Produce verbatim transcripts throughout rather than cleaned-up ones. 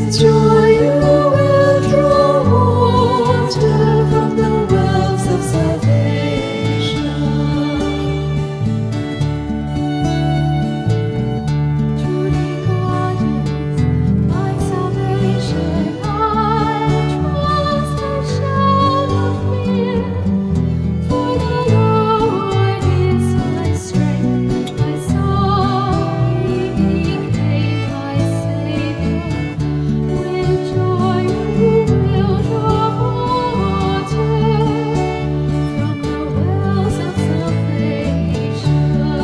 joy you will draw water from the wells of salvation. Truly God is my salvation. I trust and shall not fear. For the Lord is my strength, my song. He became my Savior. With joy you will draw water from the wells of salvation.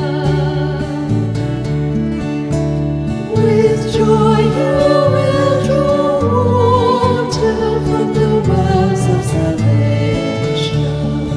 With joy you will draw water from the wells of salvation.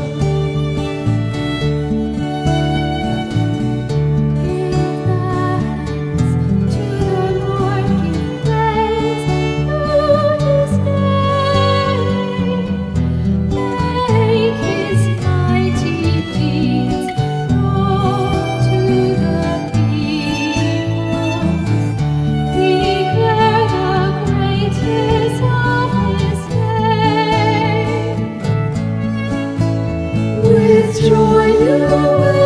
Give thanks to the Lord, give praise to His name. Make His mighty deeds known to the peoples. Declare the greatness of His name. With joy you will